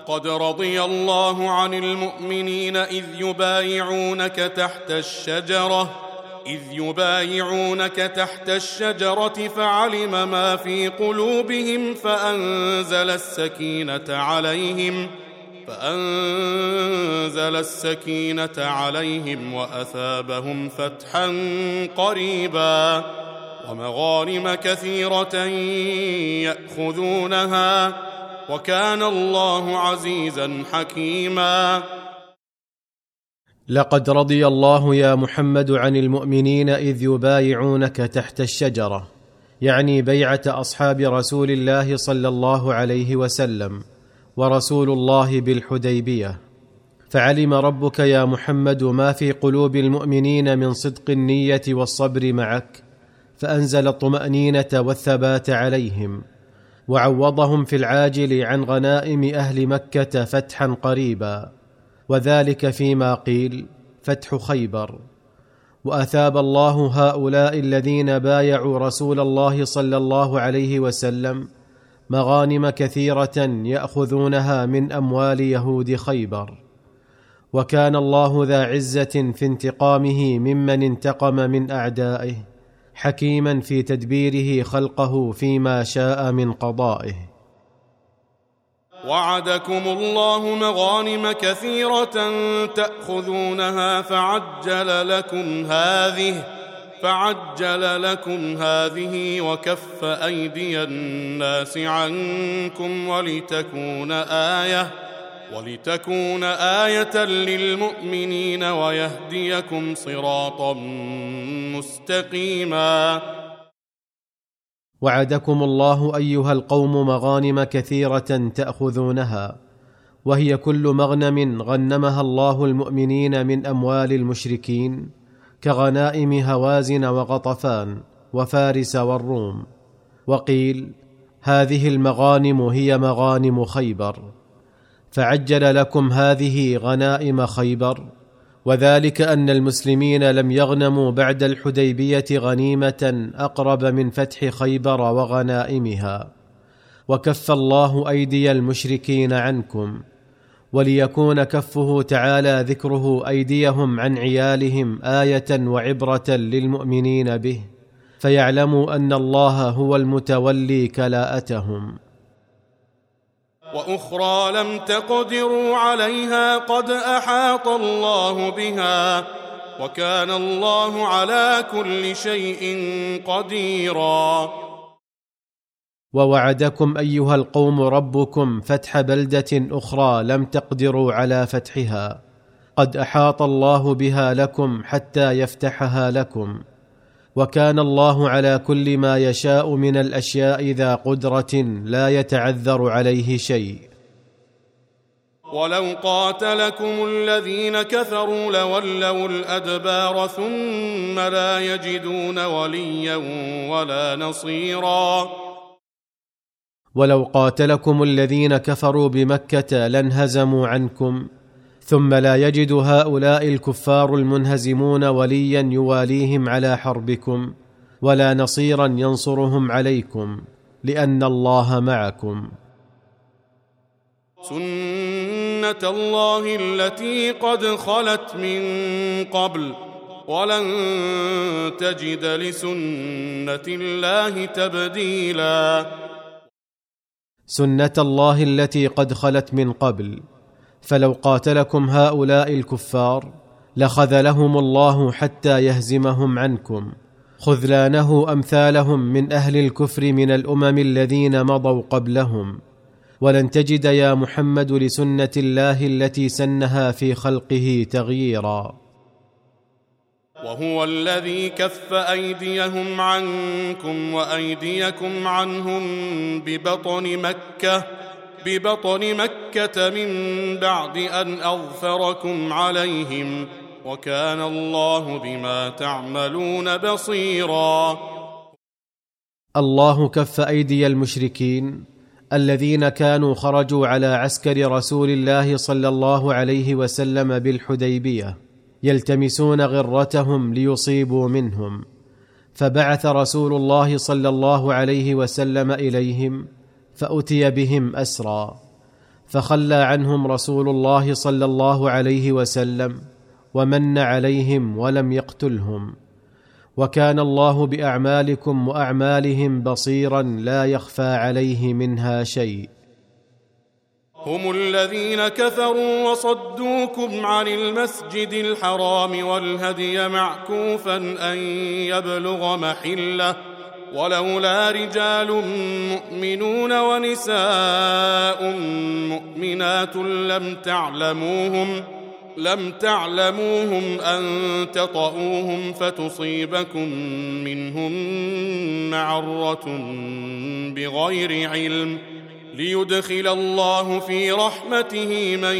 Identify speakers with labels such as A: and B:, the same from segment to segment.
A: لقد رضي الله عن المؤمنين إذ يبايعونك تحت الشجرة فعلم ما في قلوبهم فأنزل السكينة عليهم وأثابهم فتحا قريبا ومغانم كثيرة يأخذونها وكان الله عزيزا حكيما.
B: لقد رضي الله يا محمد عن المؤمنين إذ يبايعونك تحت الشجرة، يعني بيعة أصحاب رسول الله صلى الله عليه وسلم ورسول الله بالحديبية. فعلم ربك يا محمد ما في قلوب المؤمنين من صدق النية والصبر معك، فأنزل الطمأنينة والثبات عليهم، وعوضهم في العاجل عن غنائم أهل مكة فتحا قريبا، وذلك فيما قيل فتح خيبر. وأثاب الله هؤلاء الذين بايعوا رسول الله صلى الله عليه وسلم مغانم كثيرة يأخذونها من أموال يهود خيبر. وكان الله ذا عزة في انتقامه ممن انتقم من أعدائه، حكيما في تدبيره خلقه فيما شاء من قضائه.
A: وعدكم الله مغانم كثيرة تأخذونها فعجل لكم هذه وكف أيدي الناس عنكم ولتكون آية للمؤمنين ويهديكم صراطا مستقيما.
B: وعدكم الله أيها القوم مغانم كثيرة تأخذونها، وهي كل مغنم غنمها الله المؤمنين من أموال المشركين، كغنائم هوازن وغطفان وفارس والروم. وقيل هذه المغانم هي مغانم خيبر، فعجل لكم هذه غنائم خيبر، وذلك أن المسلمين لم يغنموا بعد الحديبية غنيمة أقرب من فتح خيبر وغنائمها. وكف الله أيدي المشركين عنكم، وليكون كفه تعالى ذكره أيديهم عن عيالهم آية وعبرة للمؤمنين به، فيعلموا أن الله هو المتولي كلاءتهم.
A: وأخرى لم تقدروا عليها قد أحاط الله بها وكان الله على كل شيء قديرا.
B: ووعدكم أيها القوم ربكم فتح بلدة أخرى لم تقدروا على فتحها، قد أحاط الله بها لكم حتى يفتحها لكم، وكان الله على كل ما يشاء من الأشياء ذا قدرة لا يتعذر عليه شيء.
A: ولو قاتلكم الذين كفروا لولوا الأدبار ثم لا يجدون وليا ولا نصيرا.
B: ولو قاتلكم الذين كفروا بمكة لانهزموا عنكم، ثم لا يجد هؤلاء الكفار المنهزمون وليا يواليهم على حربكم، ولا نصيرا ينصرهم عليكم، لأن الله معكم.
A: سنة الله التي قد خلت من قبل ولن تجد لسنة الله تبديلا.
B: سنة الله التي قد خلت من قبل، فلو قاتلكم هؤلاء الكفار لخذلهم الله حتى يهزمهم عنكم، خذلانه أمثالهم من أهل الكفر من الأمم الذين مضوا قبلهم. ولن تجد يا محمد لسنة الله التي سنها في خلقه تغييرا.
A: وهو الذي كف أيديهم عنكم وأيديكم عنهم ببطن مكة من بعد أن أظفركم عليهم، وكان الله بما تعملون بصيرا.
B: الله كف أيدي المشركين الذين كانوا خرجوا على عسكر رسول الله صلى الله عليه وسلم بالحديبية يلتمسون غرتهم ليصيبوا منهم، فبعث رسول الله صلى الله عليه وسلم إليهم، فأتي بهم أسرى، فخلى عنهم رسول الله صلى الله عليه وسلم ومن عليهم ولم يقتلهم، وكان الله بأعمالكم وأعمالهم بصيرا لا يخفى عليه منها شيء.
A: هم الذين كفروا وصدوكم عن المسجد الحرام والهدي معكوفا أن يبلغ محله، ولولا رجال مؤمنون ونساء مؤمنات لم تعلموهم أن تطؤوهم فتصيبكم منهم معرة بغير علم، ليدخل الله في رحمته من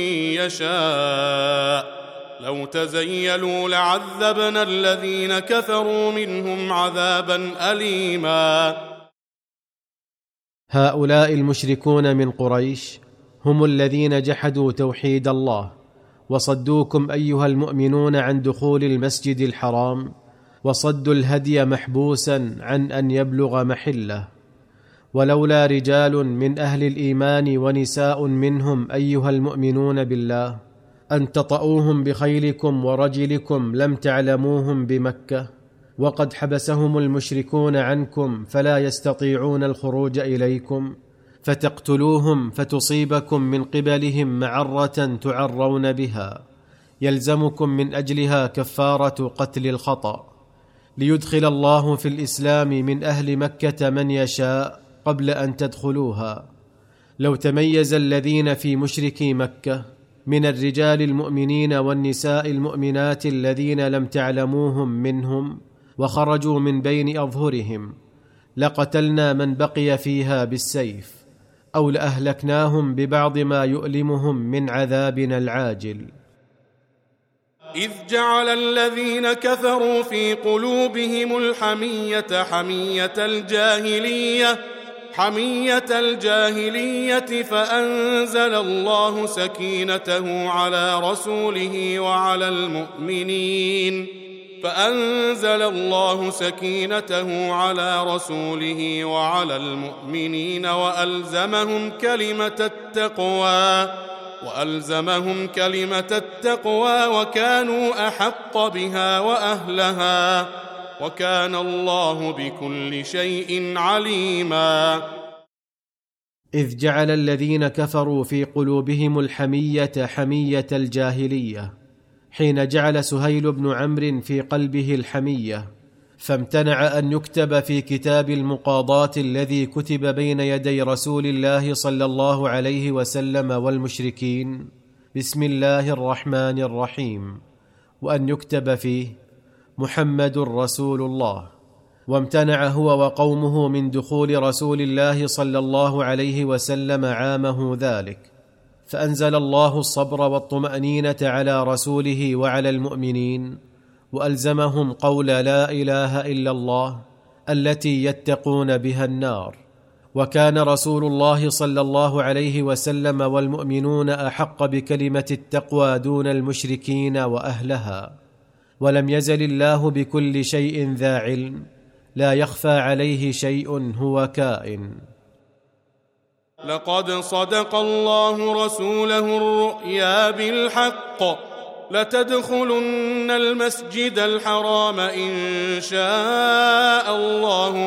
A: يشاء، لو تزيلوا لعذبنا الذين كفروا منهم عذابا أليما.
B: هؤلاء المشركون من قريش هم الذين جحدوا توحيد الله وصدوكم أيها المؤمنون عن دخول المسجد الحرام، وصدوا الهدي محبوسا عن أن يبلغ محله. ولولا رجال من أهل الإيمان ونساء منهم أيها المؤمنون بالله أن تطؤوهم بخيلكم ورجلكم لم تعلموهم بمكة، وقد حبسهم المشركون عنكم فلا يستطيعون الخروج إليكم، فتقتلوهم فتصيبكم من قبلهم معرة تعرون بها، يلزمكم من أجلها كفارة قتل الخطأ، ليدخل الله في الإسلام من أهل مكة من يشاء قبل أن تدخلوها. لو تميز الذين في مشركي مكة من الرجال المؤمنين والنساء المؤمنات الذين لم تعلموهم منهم وخرجوا من بين أظهرهم، لقتلنا من بقي فيها بالسيف، أو لأهلكناهم ببعض ما يؤلمهم من عذابنا العاجل.
A: إذ جعل الذين كفروا في قلوبهم الحمية حمية الجاهلية فأنزل الله سكينته على رسوله وعلى المؤمنين وألزمهم كلمة التقوى وكانوا أحق بها وأهلها، وكان الله بكل شيء عليما.
B: إذ جعل الذين كفروا في قلوبهم الحمية حمية الجاهلية، حين جعل سهيل بن عمرو في قلبه الحمية، فامتنع أن يكتب في كتاب المقاضاة الذي كتب بين يدي رسول الله صلى الله عليه وسلم والمشركين بسم الله الرحمن الرحيم، وأن يكتب فيه محمد رسول الله. وامتنع هو وقومه من دخول رسول الله صلى الله عليه وسلم عامه ذلك، فأنزل الله الصبر والطمأنينة على رسوله وعلى المؤمنين، وألزمهم قول لا إله إلا الله التي يتقون بها النار. وكان رسول الله صلى الله عليه وسلم والمؤمنون أحق بكلمة التقوى دون المشركين وأهلها، ولم يزل الله بكل شيء ذا علم، لا يخفى عليه شيء هو كائن.
A: لقد صدق الله رسوله الرؤيا بالحق، لتدخلن المسجد الحرام إن شاء الله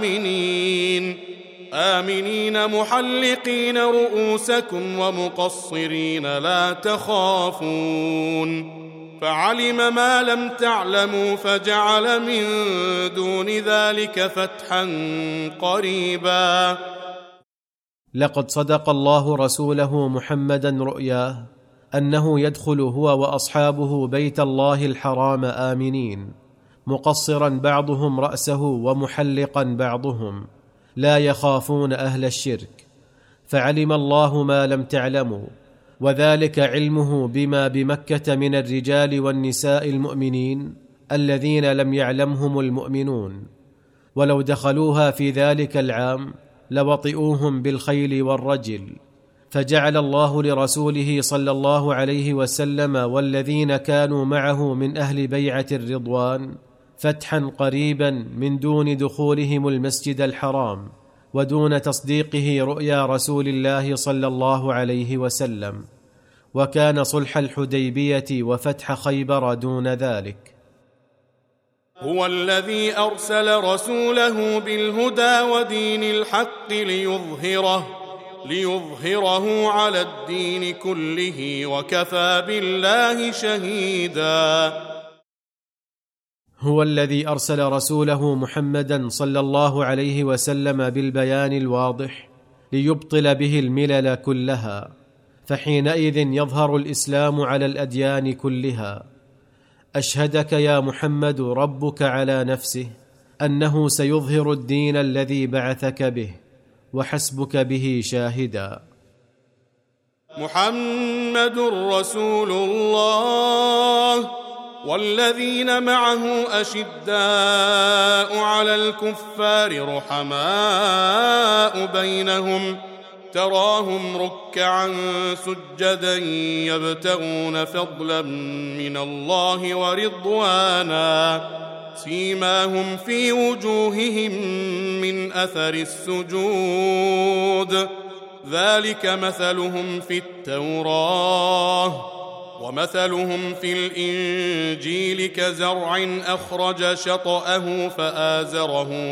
A: آمنين محلقين رؤوسكم ومقصرين لا تخافون، فعلم ما لم تعلموا فجعل من دون ذلك فتحا قريبا.
B: لقد صدق الله رسوله محمدا رؤياه أنه يدخل هو وأصحابه بيت الله الحرام آمنين، مقصرا بعضهم رأسه ومحلقا بعضهم، لا يخافون أهل الشرك، فعلم الله ما لم تعلموا، وذلك علمه بما بمكة من الرجال والنساء المؤمنين الذين لم يعلمهم المؤمنون، ولو دخلوها في ذلك العام لوطئوهم بالخيل والرجل، فجعل الله لرسوله صلى الله عليه وسلم والذين كانوا معه من أهل بيعة الرضوان فتحا قريبا من دون دخولهم المسجد الحرام، ودون تصديقه رؤيا رسول الله صلى الله عليه وسلم، وكان صلح الحديبية وفتح خيبر دون ذلك.
A: هو الذي أرسل رسوله بالهدى ودين الحق ليظهره على الدين كله، وكفى بالله شهيدا.
B: هو الذي أرسل رسوله محمدا صلى الله عليه وسلم بالبيان الواضح ليبطل به الملل كلها، فحينئذ يظهر الإسلام على الأديان كلها. أشهدك يا محمد ربك على نفسه أنه سيظهر الدين الذي بعثك به، وحسبك به شاهدا.
A: محمد رسول الله والذين معه أشداء على الكفار رحماء بينهم، تراهم ركعا سجدا يبتغون فضلا من الله ورضوانا، سيماهم في وجوههم من أثر السجود، ذلك مثلهم في التوراة ومثلهم في الإنجيل كزرع أخرج شطأه فآزره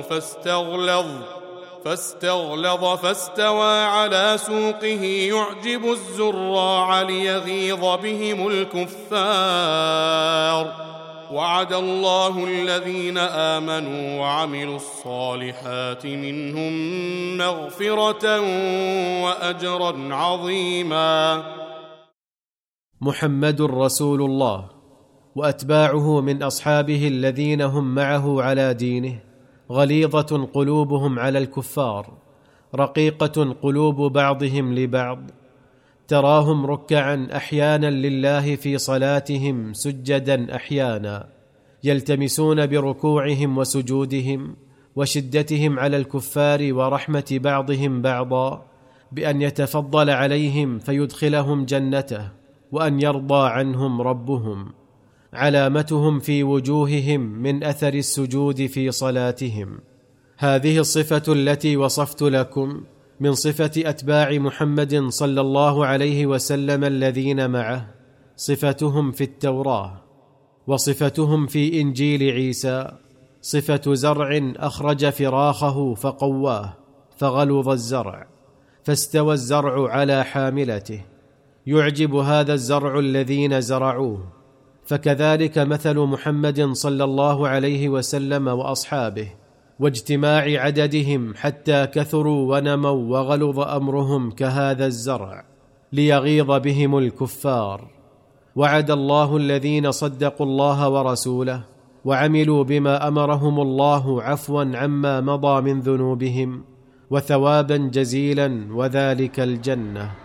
A: فاستغلظ فاستوى على سوقه يعجب الزراع ليغيظ بهم الكفار. وعد الله الذين آمنوا وعملوا الصالحات منهم مغفرة وأجرا عظيما.
B: محمد رسول الله وأتباعه من أصحابه الذين هم معه على دينه غليظة قلوبهم على الكفار، رقيقة قلوب بعضهم لبعض، تراهم ركعا أحيانا لله في صلاتهم سجدا أحيانا، يلتمسون بركوعهم وسجودهم وشدتهم على الكفار ورحمة بعضهم بعضا بأن يتفضل عليهم فيدخلهم جنته، وأن يرضى عنهم ربهم. علامتهم في وجوههم من أثر السجود في صلاتهم. هذه الصفة التي وصفت لكم من صفة أتباع محمد صلى الله عليه وسلم الذين معه صفتهم في التوراة، وصفتهم في إنجيل عيسى صفة زرع أخرج فراخه فقواه فغلظ الزرع، فاستوى الزرع على حاملته، يعجب هذا الزرع الذين زرعوه. فكذلك مثل محمد صلى الله عليه وسلم وأصحابه، واجتماع عددهم حتى كثروا ونموا وغلظ أمرهم كهذا الزرع ليغيظ بهم الكفار. وعد الله الذين صدقوا الله ورسوله وعملوا بما أمرهم الله عفوا عما مضى من ذنوبهم وثوابا جزيلا، وذلك الجنة.